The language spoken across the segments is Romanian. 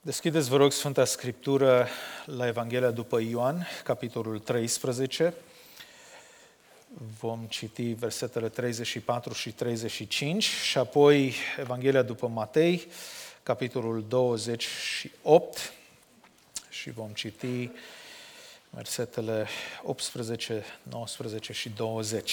Deschideți, vă rog, Sfânta Scriptură la Evanghelia după Ioan, capitolul 13. Vom citi versetele 34 și 35 și apoi Evanghelia după Matei, capitolul 28 și vom citi versetele 18, 19 și 20.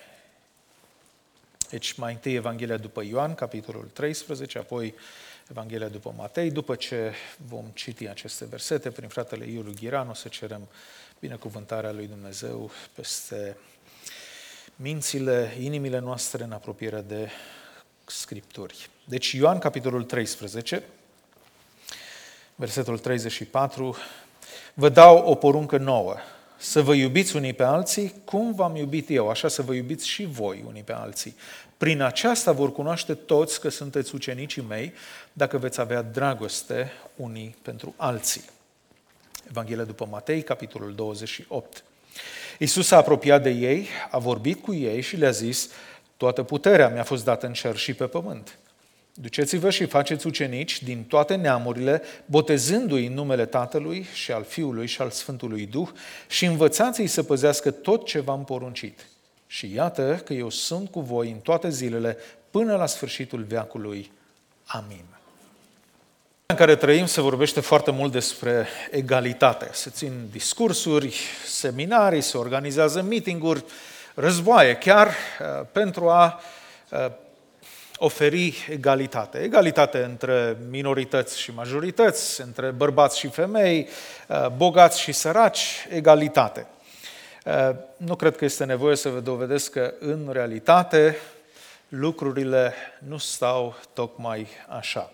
Deci mai întâi Evanghelia după Ioan, capitolul 13, apoi Evanghelia după Matei. După ce vom citi aceste versete prin fratele Iuliu Ghiran, o să cerem binecuvântarea lui Dumnezeu peste mințile, inimile noastre în apropiere de Scripturi. Deci Ioan, capitolul 13, versetul 34, vă dau o poruncă nouă, să vă iubiți unii pe alții cum v-am iubit eu, așa să vă iubiți și voi unii pe alții. Prin aceasta vor cunoaște toți că sunteți ucenicii mei, dacă veți avea dragoste unii pentru alții. Evanghelia după Matei, capitolul 28. Iisus s-a apropiat de ei, a vorbit cu ei și le-a zis: toată puterea mi-a fost dată în cer și pe pământ. Duceți-vă și faceți ucenici din toate neamurile, botezându-i în numele Tatălui și al Fiului și al Sfântului Duh și învățați-i să păzească tot ce v-am poruncit. Și iată că eu sunt cu voi în toate zilele până la sfârșitul veacului. Amin. În care trăim se vorbește foarte mult despre egalitate. Se țin discursuri, seminarii, se organizează meeting-uri, războaie, chiar pentru a oferi egalitate. Egalitate între minorități și majorități, între bărbați și femei, bogați și săraci, egalitate. Nu cred că este nevoie să vă dovedesc că în realitate lucrurile nu stau tocmai așa.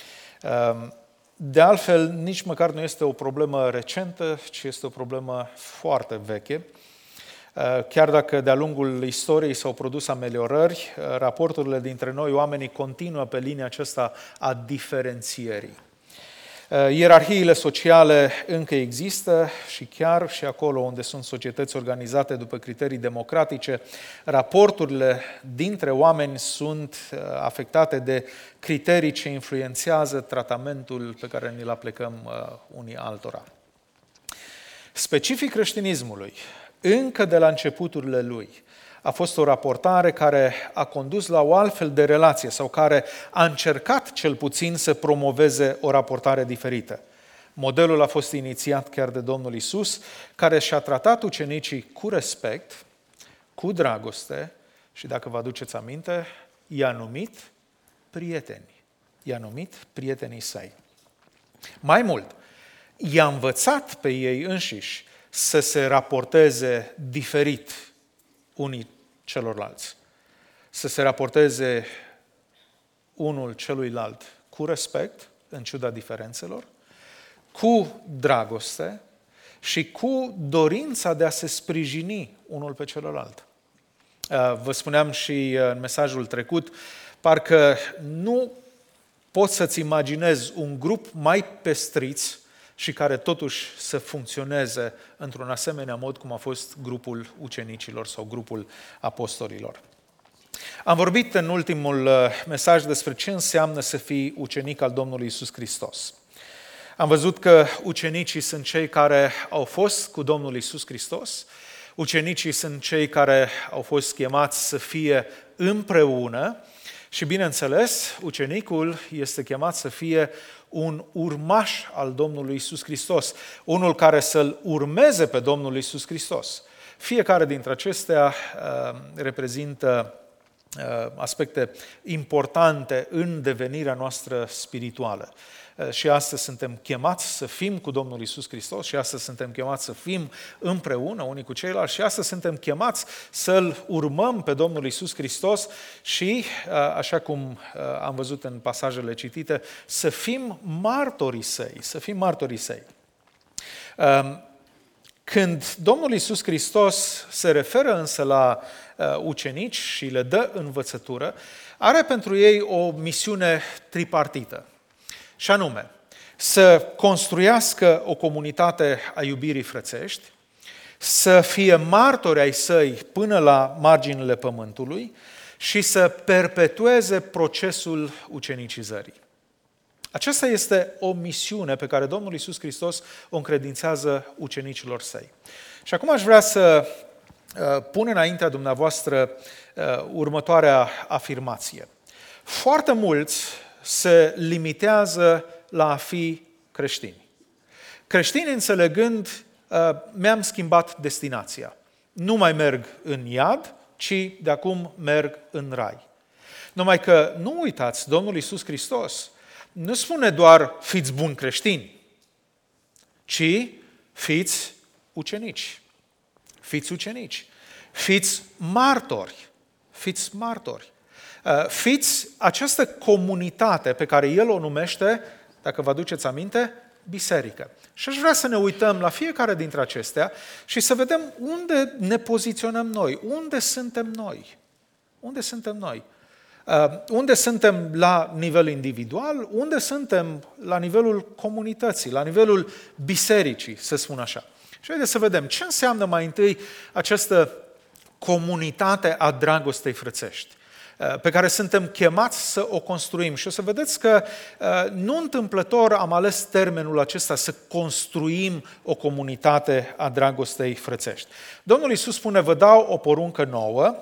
De altfel, nici măcar nu este o problemă recentă, ci este o problemă foarte veche. Chiar dacă de-a lungul istoriei s-au produs ameliorări, raporturile dintre noi, oamenii, continuă pe linia aceasta a diferențierii. Ierarhiile sociale încă există și chiar și acolo unde sunt societăți organizate după criterii democratice, raporturile dintre oameni sunt afectate de criterii ce influențează tratamentul pe care ni-l aplicăm unii altora. Specific creștinismului, încă de la începuturile lui, a fost o raportare care a condus la o altfel de relație sau care a încercat cel puțin să promoveze o raportare diferită. Modelul a fost inițiat chiar de Domnul Iisus, care și-a tratat ucenicii cu respect, cu dragoste și, dacă vă aduceți aminte, i-a numit prieteni. I-a numit prietenii săi. Mai mult, i-a învățat pe ei înșiși să se raporteze diferit unii celorlalți, să se raporteze unul celuilalt cu respect, în ciuda diferențelor, cu dragoste și cu dorința de a se sprijini unul pe celălalt. Vă spuneam și în mesajul trecut, parcă nu poți să-ți imaginezi un grup mai pestriț și care totuși să funcționeze într-un asemenea mod cum a fost grupul ucenicilor sau grupul apostolilor. Am vorbit în ultimul mesaj despre ce înseamnă să fii ucenic al Domnului Iisus Hristos. Am văzut că ucenicii sunt cei care au fost cu Domnul Iisus Hristos, ucenicii sunt cei care au fost chemați să fie împreună și, bineînțeles, ucenicul este chemat să fie un urmaș al Domnului Iisus Hristos, unul care să-L urmeze pe Domnul Iisus Hristos. Fiecare dintre acestea reprezintă aspecte importante în devenirea noastră spirituală. Și astăzi suntem chemați să fim cu Domnul Iisus Hristos și astăzi suntem chemați să fim împreună unii cu ceilalți și astăzi suntem chemați să-L urmăm pe Domnul Iisus Hristos și, așa cum am văzut în pasajele citite, să fim martorii Săi, să fim martorii Săi. Când Domnul Iisus Hristos se referă însă la ucenici și le dă învățătură, are pentru ei o misiune tripartită. Și anume, să construiască o comunitate a iubirii frățești, să fie martori ai săi până la marginile pământului și să perpetueze procesul ucenicizării. Aceasta este o misiune pe care Domnul Iisus Hristos o încredințează ucenicilor săi. Și acum aș vrea să pun înaintea dumneavoastră următoarea afirmație. Foarte mulți se limitează la a fi creștini. Creștini înțelegând, mi-am schimbat destinația. Nu mai merg în iad, ci de acum merg în rai. Numai că, nu uitați, Domnul Iisus Hristos nu spune doar fiți buni creștini, ci fiți ucenici. Fiți ucenici. Fiți martori. Fiți martori. Fiți această comunitate pe care El o numește, dacă vă aduceți aminte, biserică. Și aș vrea să ne uităm la fiecare dintre acestea și să vedem unde ne poziționăm noi, unde suntem noi. Unde suntem noi? Unde suntem la nivel individual, unde suntem la nivelul comunității, la nivelul bisericii, să spun așa. Și haideți să vedem ce înseamnă mai întâi această comunitate a dragostei frățești, pe care suntem chemați să o construim. Și o să vedeți că nu întâmplător am ales termenul acesta, să construim o comunitate a dragostei frățești. Domnul Iisus spune, vă dau o poruncă nouă,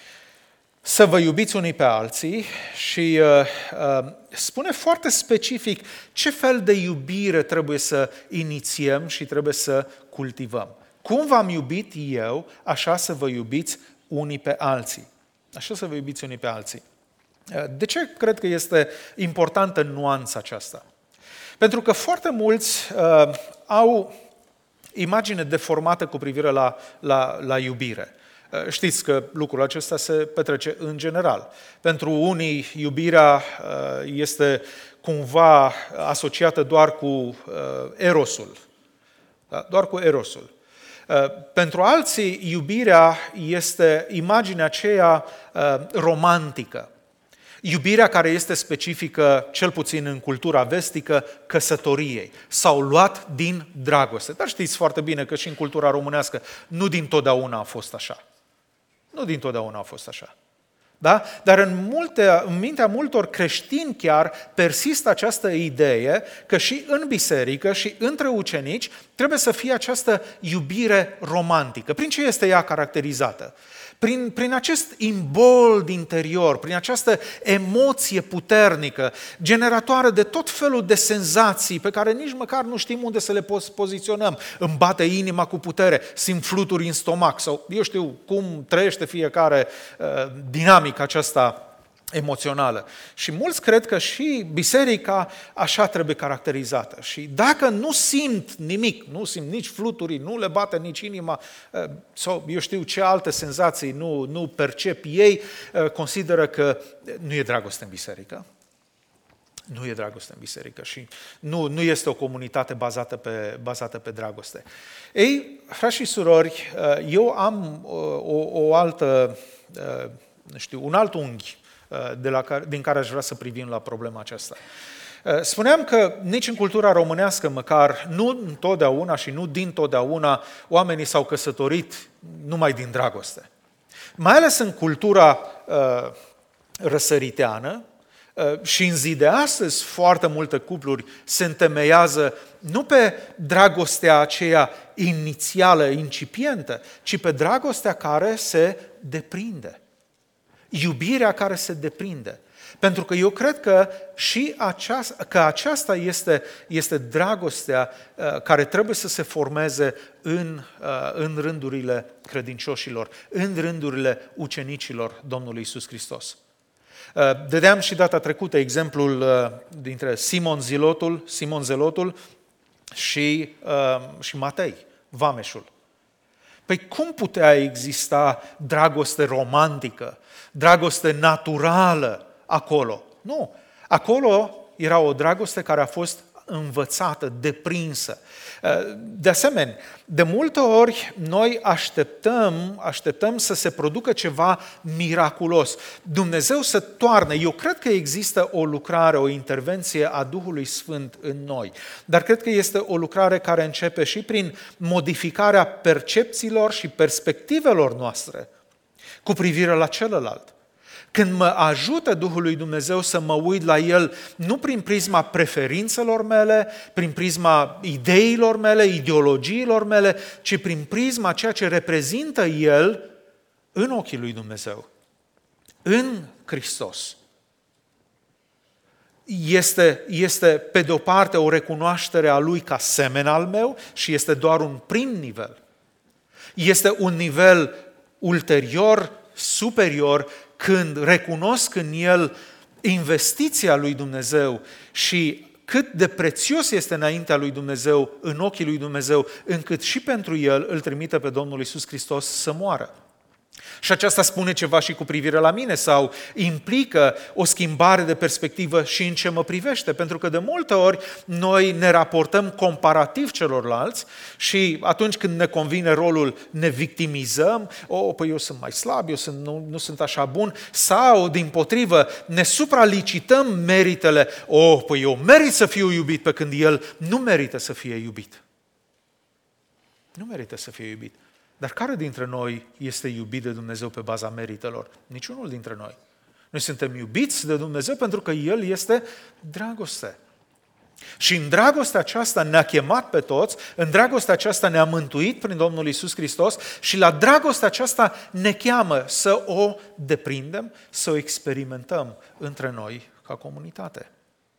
să vă iubiți unii pe alții și spune foarte specific ce fel de iubire trebuie să inițiem și trebuie să cultivăm. Cum v-am iubit eu, așa să vă iubiți unii pe alții. Așa să vă iubiți unii pe alții. De ce cred că este importantă nuanța aceasta? Pentru că foarte mulți au imagine deformată cu privire la iubire. Știți că lucrul acesta se petrece în general. Pentru unii, iubirea este cumva asociată doar cu erosul. Doar cu erosul. Pentru alții, iubirea este imaginea aceea romantică. Iubirea care este specifică, cel puțin în cultura vestică, căsătoriei. S-au luat din dragoste. Dar știți foarte bine că și în cultura românească nu dintotdeauna a fost așa. Nu dintotdeauna a fost așa. Da? Dar în mintea multor creștini chiar persistă această idee că și în biserică și între ucenici trebuie să fie această iubire romantică. Prin ce este ea caracterizată? Prin acest imbold interior, prin această emoție puternică, generatoare de tot felul de senzații pe care nici măcar nu știm unde să le poziționăm. Îmi bate inima cu putere, simt fluturi în stomac sau eu știu cum trăiește fiecare dinamica aceasta emoțională. Și mulți cred că și biserica așa trebuie caracterizată. Și dacă nu simt nimic, nu simt nici fluturi, nu le bate nici inima, sau eu știu ce alte senzații nu percep ei, consideră că nu e dragoste în biserică. Nu e dragoste în biserică și nu este o comunitate bazată pe dragoste. Ei, frați și surori, eu am un alt unghi din care aș vrea să privim la problema aceasta. Spuneam că nici în cultura românească măcar, nu întotdeauna și nu dintotdeauna, oamenii s-au căsătorit numai din dragoste. Mai ales în cultura răsăriteană și în zi de astăzi foarte multe cupluri se întemeiază nu pe dragostea aceea inițială, incipientă, ci pe dragostea care se deprinde. Iubirea care se deprinde. Pentru că eu cred că și aceasta este dragostea care trebuie să se formeze în rândurile credincioșilor, în rândurile ucenicilor Domnului Iisus Hristos. Dădeam și data trecută exemplul dintre Simon Zelotul și Matei, vameșul. Păi cum putea exista dragoste romantică, dragoste naturală acolo? Nu. Acolo era o dragoste care a fost învățată, deprinsă. De asemenea, de multe ori noi așteptăm să se producă ceva miraculos. Dumnezeu să toarne. Eu cred că există o lucrare, o intervenție a Duhului Sfânt în noi. Dar cred că este o lucrare care începe și prin modificarea percepțiilor și perspectivelor noastre cu privire la celălalt. Când mă ajută Duhul lui Dumnezeu să mă uit la El nu prin prisma preferințelor mele, prin prisma ideilor mele, ideologiilor mele, ci prin prisma ceea ce reprezintă El în ochii lui Dumnezeu, în Hristos. Este pe de o parte o recunoaștere a Lui ca semen al meu și este doar un prim nivel. Este un nivel ulterior, superior, când recunosc în El investiția lui Dumnezeu și cât de prețios este înaintea lui Dumnezeu, în ochii lui Dumnezeu, încât și pentru El îl trimite pe Domnul Iisus Hristos să moară. Și aceasta spune ceva și cu privire la mine sau implică o schimbare de perspectivă și în ce mă privește. Pentru că de multe ori noi ne raportăm comparativ celorlalți și atunci când ne convine rolul ne victimizăm, păi eu sunt mai slab, nu sunt așa bun, sau dimpotrivă ne supralicităm meritele, păi eu merit să fiu iubit, pe când el nu merită să fie iubit. Nu merită să fie iubit. Dar care dintre noi este iubit de Dumnezeu pe baza meritelor? Niciunul dintre noi. Noi suntem iubiți de Dumnezeu pentru că El este dragoste. Și în dragostea aceasta ne-a chemat pe toți, în dragostea aceasta ne-a mântuit prin Domnul Iisus Hristos și la dragostea aceasta ne cheamă să o deprindem, să o experimentăm între noi ca comunitate.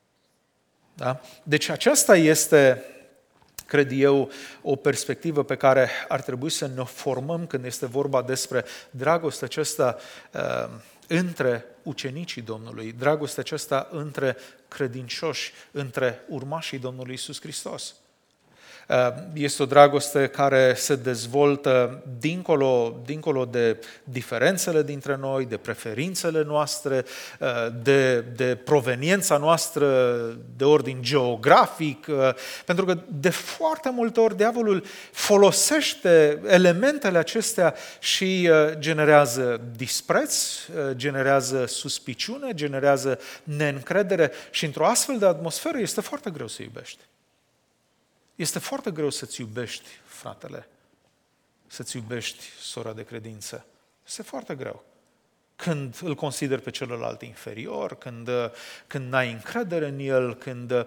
Da? Deci aceasta este, cred eu, o perspectivă pe care ar trebui să ne formăm când este vorba despre dragostea aceasta între ucenicii Domnului, dragostea aceasta între credincioși, între urmașii Domnului Iisus Hristos. Este o dragoste care se dezvoltă dincolo de diferențele dintre noi, de preferințele noastre, de proveniența noastră de ordin geografic, pentru că de foarte multe ori diavolul folosește elementele acestea și generează dispreț, generează suspiciune, generează neîncredere și într-o astfel de atmosferă este foarte greu să iubești. Este foarte greu să-ți iubești fratele, să-ți iubești sora de credință. Este foarte greu. Când îl consideri pe celălalt inferior, când n-ai încredere în el,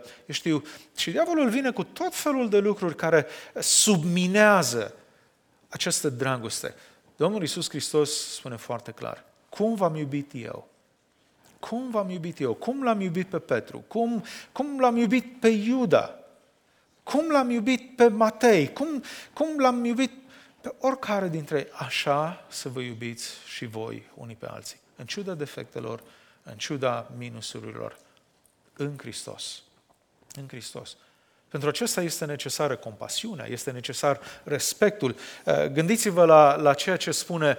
și diavolul vine cu tot felul de lucruri care subminează această dragoste. Domnul Iisus Hristos spune foarte clar, cum v-am iubit eu? Cum v-am iubit eu? Cum l-am iubit pe Petru? Cum l-am iubit pe Iuda? Cum l-am iubit pe Matei? Cum l-am iubit pe oricare dintre ei? Așa să vă iubiți și voi unii pe alții. În ciuda defectelor, în ciuda minusurilor, în Hristos. În Hristos. Pentru acesta este necesară compasiunea, este necesar respectul. Gândiți-vă la ceea ce spune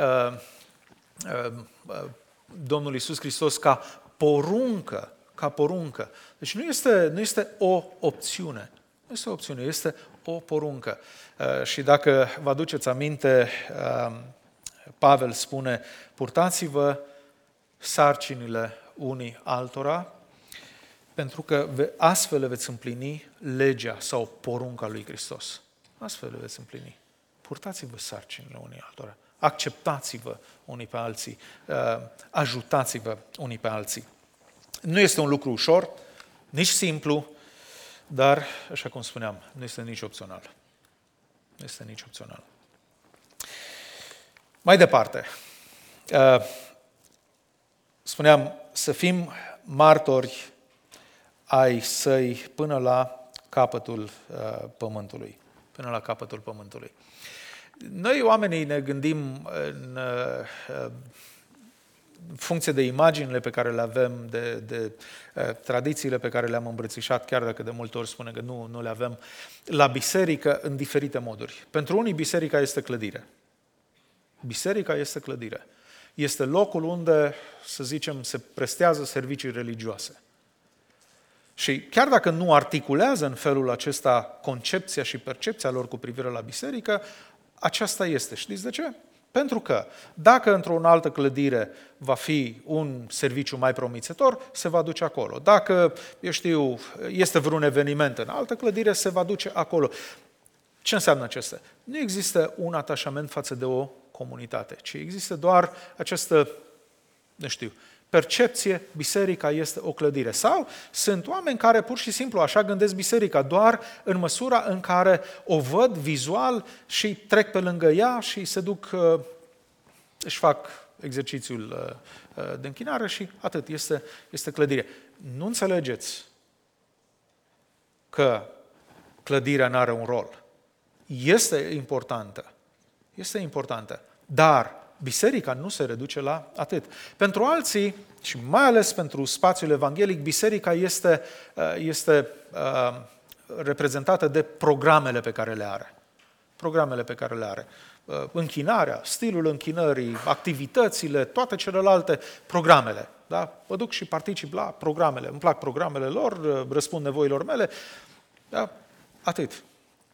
Domnul Iisus Hristos ca poruncă. Ca poruncă. Deci nu este o opțiune. Nu este o opțiune, este o poruncă. Și dacă vă aduceți aminte, Pavel spune, purtați-vă sarcinile unii altora, pentru că astfel le veți împlini legea sau porunca lui Hristos. Astfel le veți împlini. Purtați-vă sarcinile unii altora. Acceptați-vă unii pe alții. Ajutați-vă unii pe alții. Nu este un lucru ușor, nici simplu, dar, așa cum spuneam, nu este nici opțional. Nu este nici opțional. Mai departe, spuneam să fim martori ai săi până la capătul pământului. Până la capătul pământului. Noi, oamenii, ne gândim în funcție de imaginile pe care le avem, de tradițiile pe care le-am îmbrățișat, chiar dacă de multe ori spune că nu le avem, la biserică în diferite moduri. Pentru unii, biserica este clădire. Biserica este clădire. Este locul unde, să zicem, se prestează servicii religioase. Și chiar dacă nu articulează în felul acesta concepția și percepția lor cu privire la biserică, aceasta este. Știți de ce? Pentru că dacă într-o altă clădire va fi un serviciu mai promițător, se va duce acolo. Dacă, este vreun eveniment în altă clădire, se va duce acolo. Ce înseamnă acesta? Nu există un atașament față de o comunitate, ci există doar această Nu știu. Percepție, biserica este o clădire. Sau sunt oameni care pur și simplu așa gândesc biserica, doar în măsura în care o văd vizual și trec pe lângă ea și se duc, își fac exercițiul de închinare și atât, este clădire. Nu înțelegeți că clădirea nu are un rol. Este importantă, dar biserica nu se reduce la atât. Pentru alții, și mai ales pentru spațiul evanghelic, biserica este reprezentată de programele pe care le are. Închinarea, stilul închinării, activitățile, toate celelalte programele. Da? Mă duc și particip la programele. Îmi plac programele lor, răspund nevoilor mele. Da? Atât.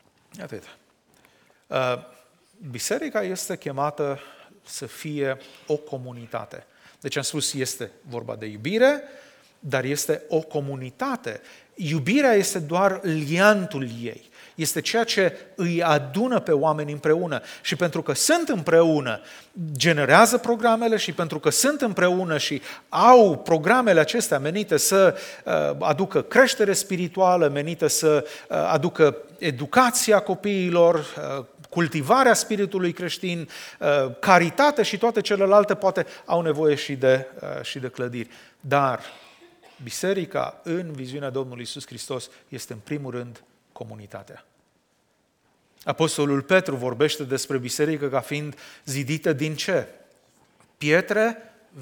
Biserica este chemată să fie o comunitate. Deci am spus, este vorba de iubire, dar este o comunitate. Iubirea este doar liantul ei. Este ceea ce îi adună pe oameni împreună. Și pentru că sunt împreună, generează programele și pentru că sunt împreună și au programele acestea menite să aducă creștere spirituală, menite să aducă educația copiilor, cultivarea spiritului creștin, caritate și toate celelalte, poate au nevoie și de clădiri. Dar biserica, în viziunea Domnului Iisus Hristos, este în primul rând comunitatea. Apostolul Petru vorbește despre biserică ca fiind zidită din ce? Pietre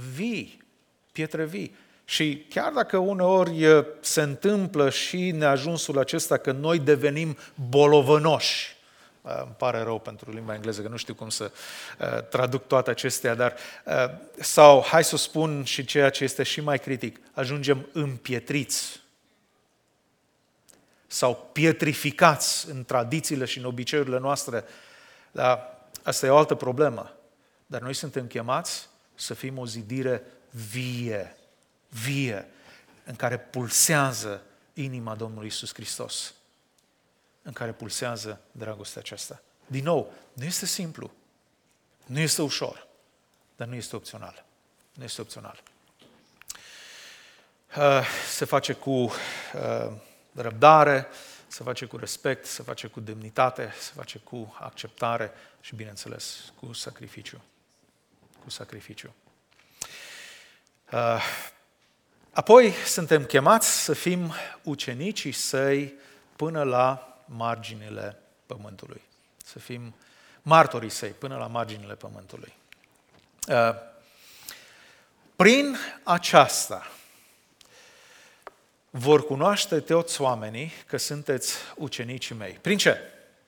vii. Și chiar dacă uneori se întâmplă și neajunsul acesta că noi devenim bolovănoși, îmi pare rău pentru limba engleză, că nu știu cum să traduc toate acestea, dar sau, hai să spun și ceea ce este și mai critic, ajungem împietriți sau pietrificați în tradițiile și în obiceiurile noastre. Dar asta e o altă problemă. Dar noi suntem chemați să fim o zidire vie, în care pulsează inima Domnului Iisus Hristos, în care pulsează dragostea aceasta. Din nou, nu este simplu, nu este ușor, dar nu este opțional. Se face cu răbdare, se face cu respect, se face cu demnitate, se face cu acceptare și, bineînțeles, cu sacrificiu. Apoi suntem chemați să fim ucenicii săi până la marginile pământului. Să fim martorii săi până la marginile pământului. Prin aceasta vor cunoaște toți oamenii că sunteți ucenicii mei. Prin ce?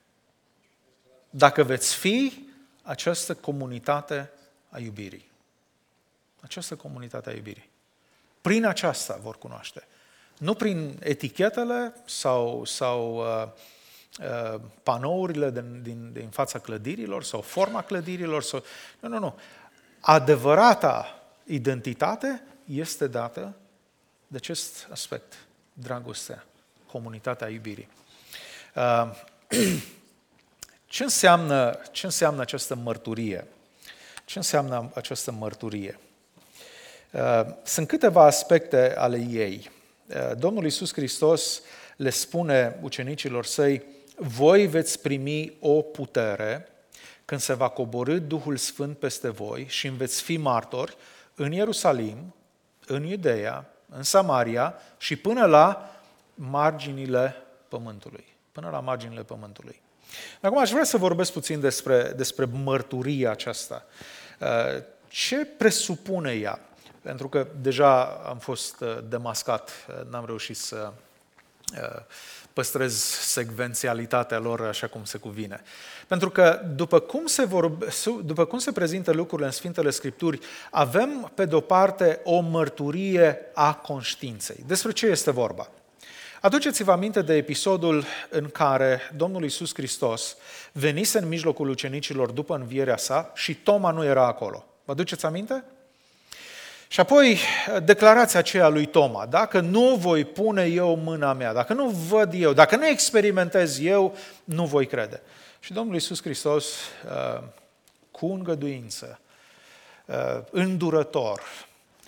Dacă veți fi această comunitate a iubirii. Prin aceasta vor cunoaște. Nu prin etichetele sau panourile din fața clădirilor sau forma clădirilor. Nu. Adevărata identitate este dată de acest aspect, dragostea, comunitatea iubirii. Ce înseamnă această mărturie? Sunt câteva aspecte ale ei. Domnul Iisus Hristos le spune ucenicilor săi: voi veți primi o putere când se va coborî Duhul Sfânt peste voi și îmi veți fi martori în Ierusalim, în Iudeea, în Samaria și până la marginile pământului. Acum aș vrea să vorbesc puțin despre mărturia aceasta. Ce presupune ea? Pentru că deja am fost demascat, n-am reușit să păstrez secvențialitatea lor așa cum se cuvine. Pentru că după cum se prezintă lucrurile în Sfintele Scripturi, avem pe de-o parte o mărturie a conștiinței. Despre ce este vorba? Aduceți-vă aminte de episodul în care Domnul Iisus Hristos venise în mijlocul ucenicilor după învierea sa și Toma nu era acolo. Vă aduceți aminte? Și apoi declarația aceea lui Toma: dacă nu voi pune eu mâna mea, dacă nu văd eu, dacă nu experimentez eu, nu voi crede. Și Domnul Iisus Hristos, cu îngăduință, îndurător,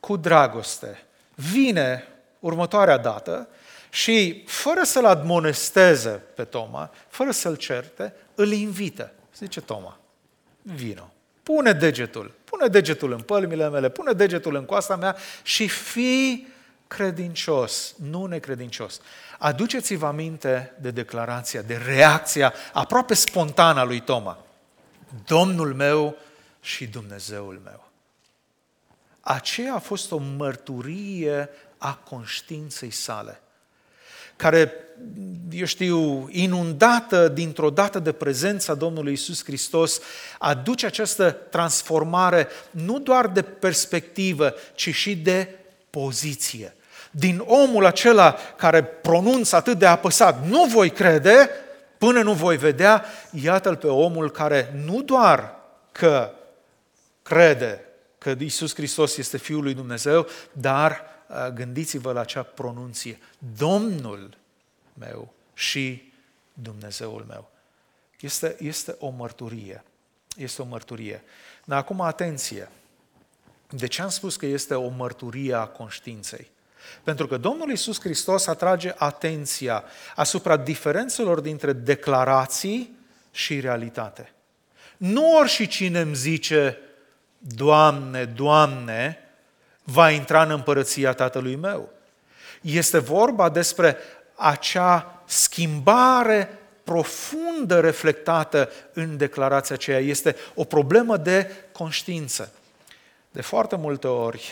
cu dragoste, vine următoarea dată și, fără să-l admonesteze pe Toma, fără să-l certe, îl invită. Zice Toma, vino, pune degetul în pălmile mele, pune degetul în coasta mea și fii credincios, nu necredincios. Aduceți-vă aminte de declarația, de reacția aproape spontană a lui Toma. Domnul meu și Dumnezeul meu. Aceea a fost o mărturie a conștiinței sale, care, eu știu, inundată dintr-o dată de prezența Domnului Iisus Hristos, aduce această transformare nu doar de perspectivă, ci și de poziție. Din omul acela care pronunță atât de apăsat, nu voi crede până nu voi vedea, iată-l pe omul care nu doar că crede că Iisus Hristos este Fiul lui Dumnezeu, dar gândiți-vă la acea pronunție, Domnul meu și Dumnezeul meu. Este o mărturie. Este o mărturie. Dar acum atenție. De ce am spus că este o mărturie a conștiinței? Pentru că Domnul Iisus Hristos atrage atenția asupra diferențelor dintre declarații și realitate. Nu oricine îmi zice, Doamne, Doamne, va intra în împărăția Tatălui meu. Este vorba despre acea schimbare profundă reflectată în declarația aceea. Este o problemă de conștiință. De foarte multe ori,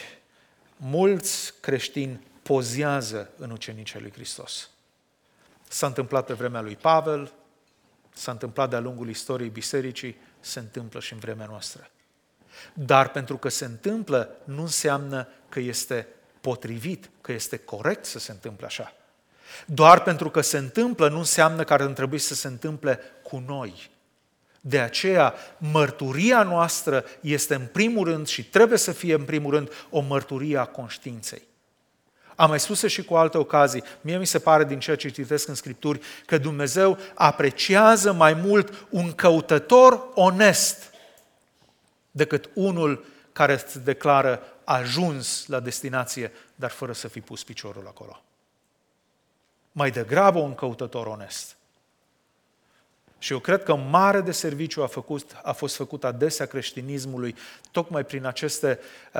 mulți creștini pozează în ucenicii lui Hristos. S-a întâmplat pe vremea lui Pavel, s-a întâmplat de-a lungul istoriei bisericii, se întâmplă și în vremea noastră. Dar pentru că se întâmplă, nu înseamnă că este potrivit, că este corect să se întâmple așa. Doar pentru că se întâmplă, nu înseamnă că ar trebui să se întâmple cu noi. De aceea, mărturia noastră este în primul rând și trebuie să fie în primul rând o mărturie a conștiinței. Am mai spus și cu alte ocazii, mie mi se pare din ceea ce citesc în Scripturi că Dumnezeu apreciază mai mult un căutător onest decât unul care se declară ajuns la destinație, dar fără să fi pus piciorul acolo. Mai degrabă un căutător onest. Și eu cred că mare de serviciu a fost făcut adesea creștinismului, tocmai prin aceste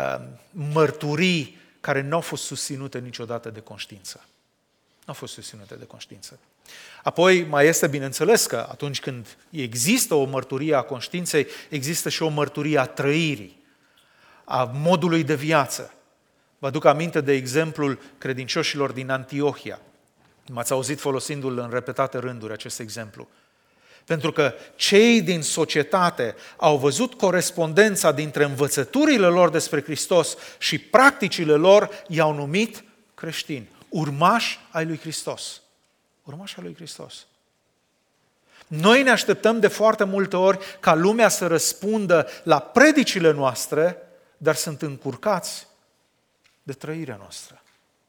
mărturii care nu au fost susținute niciodată de conștiință. Nu au fost susținute de conștiință. Apoi mai este, bineînțeles, că atunci când există o mărturie a conștiinței, există și o mărturie a trăirii, a modului de viață. Vă aduc aminte de exemplul credincioșilor din Antiohia. M-ați auzit folosindu-l în repetate rânduri acest exemplu. Pentru că cei din societate au văzut corespondența dintre învățăturile lor despre Hristos și practicile lor, i-au numit creștini, urmași ai lui Hristos. Urmași ai lui Hristos. Noi ne așteptăm de foarte multe ori ca lumea să răspundă la predicile noastre, dar sunt încurcați de trăirea noastră,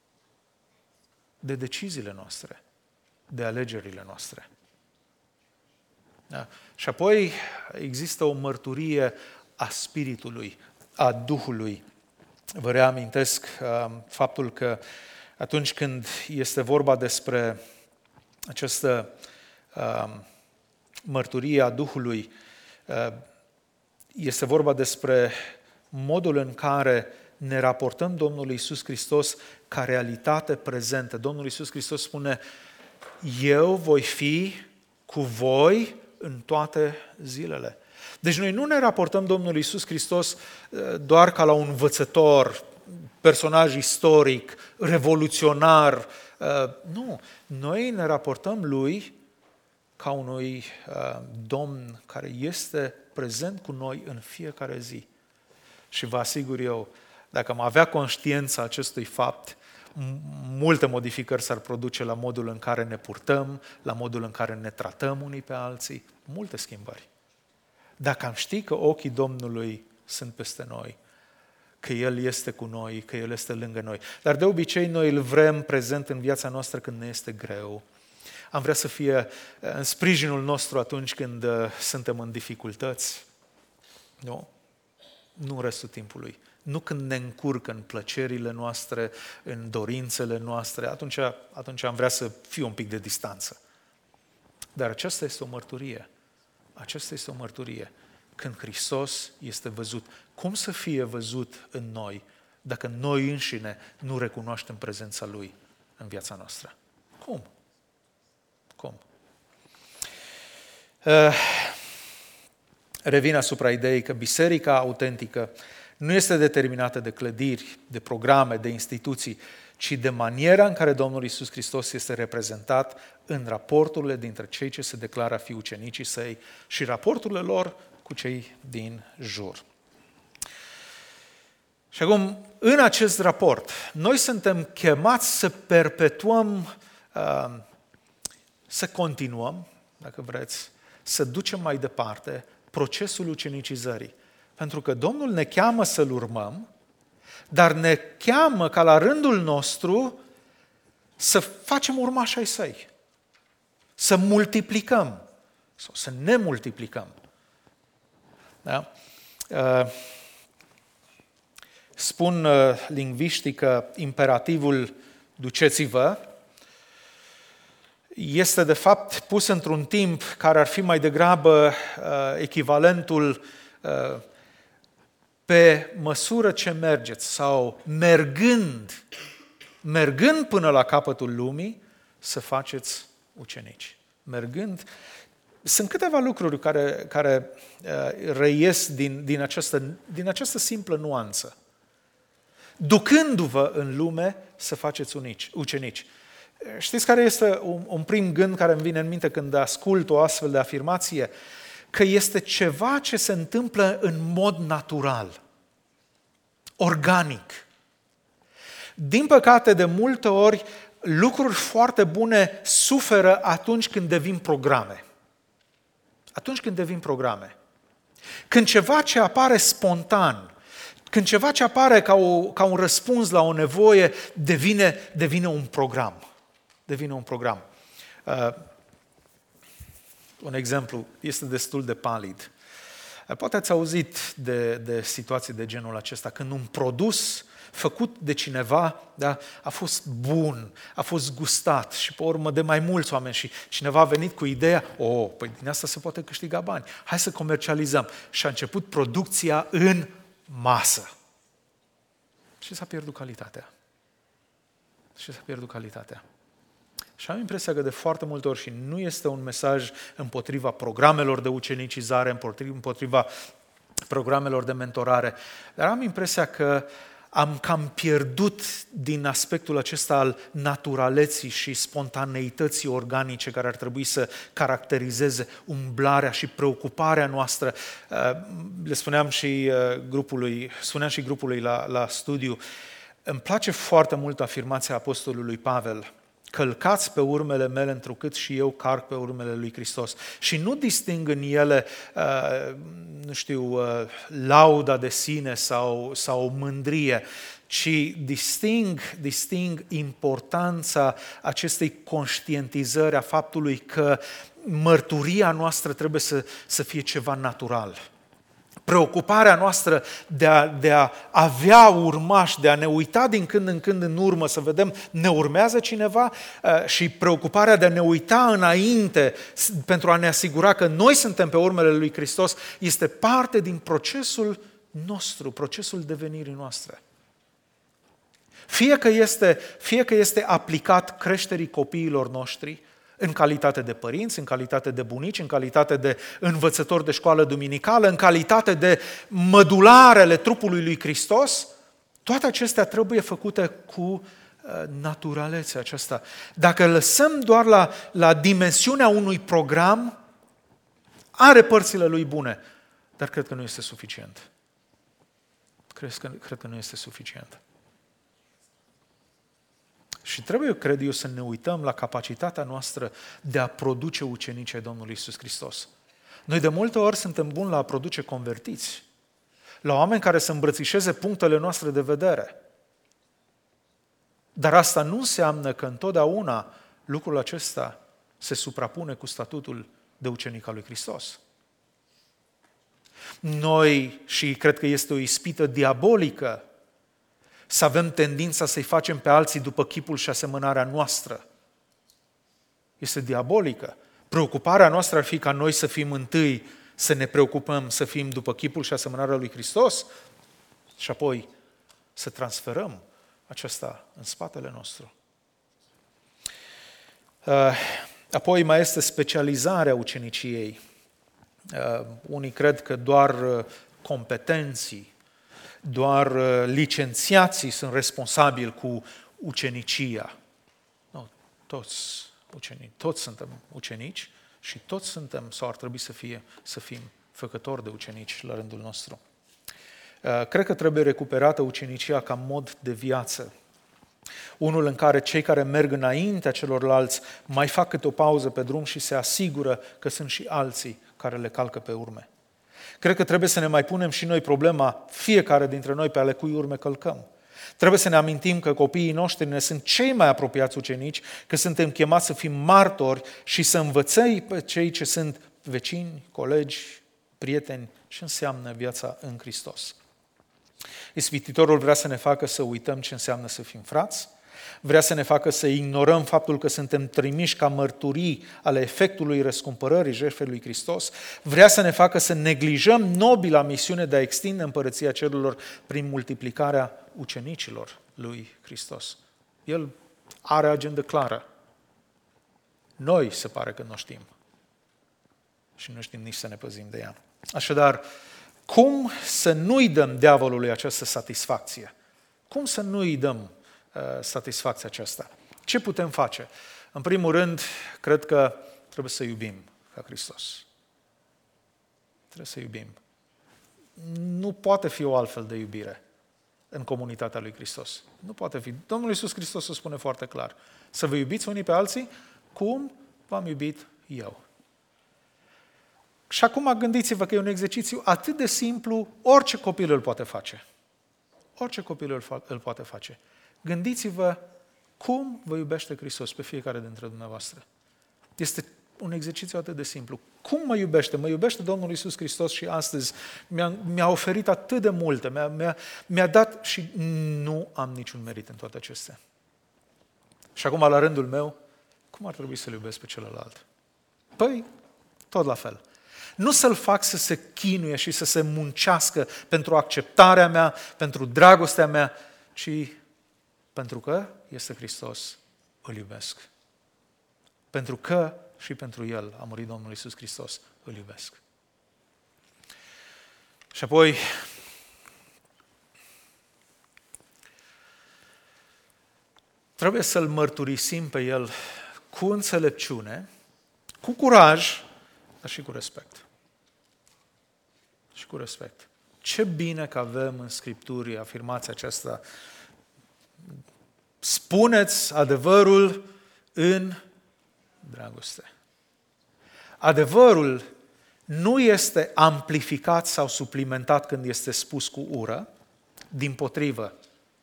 de deciziile noastre, de alegerile noastre. Da? Și apoi există o mărturie a Spiritului, a Duhului. Vă reamintesc faptul că atunci când este vorba despre această mărturie a Duhului, este vorba despre modul în care ne raportăm Domnului Iisus Hristos ca realitate prezentă. Domnul Iisus Hristos spune, eu voi fi cu voi în toate zilele. Deci noi nu ne raportăm Domnului Iisus Hristos doar ca la un învățător, personaj istoric, revoluționar. Nu, noi ne raportăm Lui ca unui Domn care este prezent cu noi în fiecare zi. Și vă asigur eu, dacă am avea conștiința acestui fapt, multe modificări s-ar produce la modul în care ne purtăm, la modul în care ne tratăm unii pe alții, multe schimbări. Dacă am ști că ochii Domnului sunt peste noi, că El este cu noi, că El este lângă noi. Dar de obicei noi îl vrem prezent în viața noastră când ne este greu. Am vrea să fie în sprijinul nostru atunci când suntem în dificultăți. Nu? Nu restul timpului. nu când ne încurcă în plăcerile noastre, în dorințele noastre, atunci am vrea să fie un pic de distanță. Dar aceasta este o mărturie. Aceasta este o mărturie. Când Hristos este văzut. Cum să fie văzut în noi dacă noi înșine nu recunoaștem prezența Lui în viața noastră? Cum? Revin asupra ideii că biserica autentică nu este determinată de clădiri, de programe, de instituții, ci de maniera în care Domnul Iisus Hristos este reprezentat în raporturile dintre cei ce se declară a fi ucenicii săi și raporturile lor cu cei din jur. Și acum, în acest raport, noi suntem chemați să perpetuăm, să continuăm, dacă vreți, să ducem mai departe procesul ucenicizării. Pentru că Domnul ne cheamă să-L urmăm, dar ne cheamă ca la rândul nostru să facem urmași ai Săi, să multiplicăm sau să ne multiplicăm. Da? Spun lingviștii că imperativul duceți-vă este de fapt pus într-un timp care ar fi mai degrabă echivalentul pe măsură ce mergeți sau mergând până la capătul lumii, să faceți ucenici. Mergând. Sunt câteva lucruri care reies din această simplă nuanță. Ducându-vă în lume să faceți ucenici. Știți care este un prim gând care îmi vine în minte când ascult o astfel de afirmație? Că este ceva ce se întâmplă în mod natural, organic. Din păcate, de multe ori, lucruri foarte bune suferă atunci când devin programe. Când ceva ce apare spontan, când ceva ce apare ca un răspuns la o nevoie, devine un program. Un exemplu este destul de palid. Poate ați auzit de situații de genul acesta, când un produs făcut de cineva, da, a fost bun, a fost gustat și pe urmă de mai mulți oameni și cineva a venit cu ideea, păi din asta se poate câștiga bani, hai să comercializăm. Și a început producția în masă. Și s-a pierdut calitatea. Și am impresia că de foarte multe ori, și nu este un mesaj împotriva programelor de ucenicizare, împotriva programelor de mentorare, dar am impresia că am cam pierdut din aspectul acesta al naturaleții și spontaneității organice care ar trebui să caracterizeze umblarea și preocuparea noastră. Le spuneam și grupului la studiu, îmi place foarte mult afirmația apostolului Pavel: călcați pe urmele mele întrucât și eu carc pe urmele lui Hristos. Și nu disting în ele, lauda de sine sau mândrie, ci disting importanța acestei conștientizări a faptului că mărturia noastră trebuie să fie ceva natural. Preocuparea noastră de a avea urmași, de a ne uita din când în când în urmă, să vedem ne urmează cineva, și preocuparea de a ne uita înainte pentru a ne asigura că noi suntem pe urmele lui Hristos, este parte din procesul nostru, procesul devenirii noastre. Fie că este aplicat creșterii copiilor noștri, în calitate de părinți, în calitate de bunici, în calitate de învățători de școală duminicală, în calitate de mădularele trupului lui Hristos, toate acestea trebuie făcute cu naturalețea aceasta. Dacă lăsăm doar la dimensiunea unui program, are părțile lui bune, dar cred că nu este suficient. Cred că nu este suficient. Și trebuie, cred eu, să ne uităm la capacitatea noastră de a produce ucenici ai Domnului Iisus Hristos. Noi de multe ori suntem buni la a produce convertiți, la oameni care să îmbrățișeze punctele noastre de vedere. Dar asta nu înseamnă că întotdeauna lucrul acesta se suprapune cu statutul de ucenic al lui Hristos. Noi, și cred că este o ispită diabolică, să avem tendința să-i facem pe alții după chipul și asemănarea noastră. Este diabolică. Preocuparea noastră ar fi ca noi să fim întâi, să ne preocupăm să fim după chipul și asemănarea lui Hristos și apoi să transferăm acesta în spatele nostru. Apoi mai este specializarea uceniciei. Unii cred că doar competenții, doar licențiații sunt responsabili cu ucenicia. Nu, toți suntem ucenici și toți suntem, sau ar trebui să fim făcători de ucenici la rândul nostru. Cred că trebuie recuperată ucenicia ca mod de viață. Unul în care cei care merg înaintea celorlalți mai fac câte o pauză pe drum și se asigură că sunt și alții care le calcă pe urme. Cred că trebuie să ne mai punem și noi problema, fiecare dintre noi, pe ale cui urme călcăm. Trebuie să ne amintim că copiii noștri ne sunt cei mai apropiați ucenici, că suntem chemați să fim martori și să învățăm pe cei ce sunt vecini, colegi, prieteni, ce înseamnă viața în Hristos. Ispititorul vrea să ne facă să uităm ce înseamnă să fim frați, vrea să ne facă să ignorăm faptul că suntem trimiși ca mărturii ale efectului răscumpărării jertfei lui Hristos, vrea să ne facă să neglijăm nobila misiune de a extinde împărăția cerurilor prin multiplicarea ucenicilor lui Hristos. El are agendă clară. Noi se pare că nu știm. Și nu știm nici să ne păzim de ea. Așadar, cum să nu-i dăm diavolului această satisfacție? Cum să nu-i dăm satisfacția aceasta? Ce putem face? În primul rând, cred că trebuie să iubim ca Hristos. Trebuie să iubim. Nu poate fi o altfel de iubire în comunitatea lui Hristos. Nu poate fi. Domnul Iisus Hristos o spune foarte clar. Să vă iubiți unii pe alții cum v-am iubit eu. Și acum gândiți-vă că e un exercițiu atât de simplu, orice copil îl poate face. Orice copil îl poate face. Gândiți-vă cum vă iubește Hristos pe fiecare dintre dumneavoastră. Este un exercițiu atât de simplu. Cum mă iubește? Mă iubește Domnul Iisus Hristos și astăzi mi-a oferit atât de multe, mi-a dat și nu am niciun merit în toate acestea. Și acum, la rândul meu, cum ar trebui să-L iubesc pe celălalt? Păi, tot la fel. Nu să-l fac să se chinuie și să se muncească pentru acceptarea mea, pentru dragostea mea, ci pentru că este Hristos, îl iubesc. Pentru că și pentru El a murit Domnul Iisus Hristos, îl iubesc. Și apoi, trebuie să-L mărturisim pe El cu înțelepciune, cu curaj, dar și cu respect. Și cu respect. Ce bine că avem în Scripturi afirmația aceasta. Spuneți adevărul în dragoste. Adevărul nu este amplificat sau suplimentat când este spus cu ură, dimpotrivă,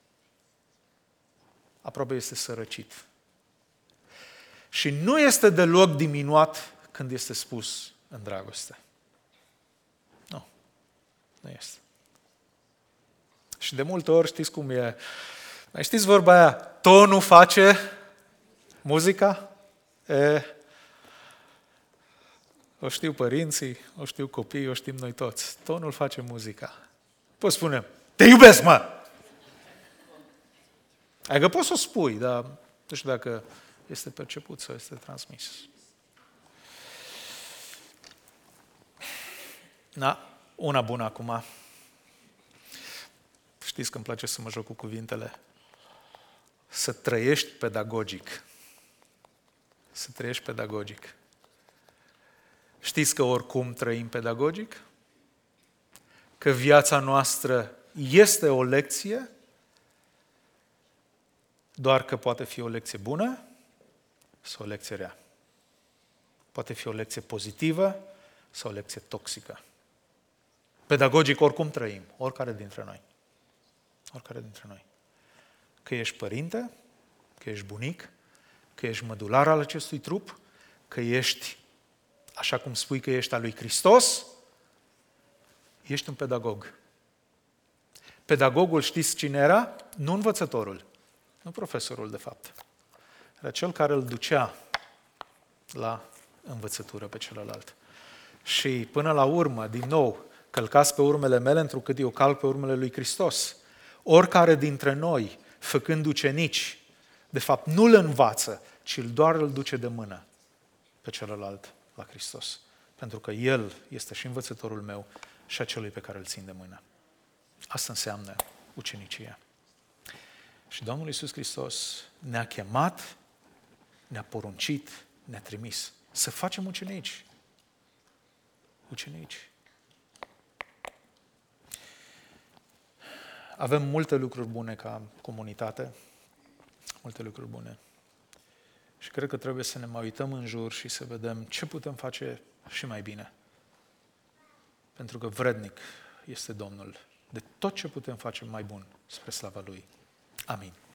aproape este sărăcit. Și nu este deloc diminuat când este spus în dragoste. Nu este. Și de multe ori știți cum e. Mai știți vorba aia, tonul face muzica? O știu părinții, o știu copiii, o știm noi toți. Tonul face muzica. Poți spune, te iubesc, mă! Adică poți să o spui, dar nu știu dacă este perceput sau este transmis. Da. Una bună acum. Știți că îmi place să mă joc cu cuvintele. Să trăiești pedagogic. Să trăiești pedagogic. Știți că oricum trăim pedagogic? Că viața noastră este o lecție, doar că poate fi o lecție bună sau o lecție rea. Poate fi o lecție pozitivă sau o lecție toxică. Pedagogic oricum trăim, oricare dintre noi. Oricare dintre noi. Că ești părinte, că ești bunic, că ești mădular al acestui trup, că ești, așa cum spui că ești al lui Hristos, Ești un pedagog. Pedagogul știți cine era? Nu învățătorul, nu profesorul de fapt. Era cel care îl ducea la învățătură pe celălalt. Și până la urmă, din nou, călcați pe urmele mele, întrucât eu calc pe urmele lui Hristos. Oricare dintre noi, făcând ucenici, de fapt nu-l învață, ci doar îl duce de mână pe celălalt la Hristos. Pentru că El este și învățătorul meu și a celui pe care îl țin de mână. Asta înseamnă ucenicia. Și Domnul Iisus Hristos ne-a chemat, ne-a poruncit, ne-a trimis să facem ucenici. Ucenici. Avem multe lucruri bune ca comunitate, multe lucruri bune. Și cred că trebuie să ne mai uităm în jur și să vedem ce putem face și mai bine. Pentru că vrednic este Domnul de tot ce putem face mai bun spre slava Lui. Amin.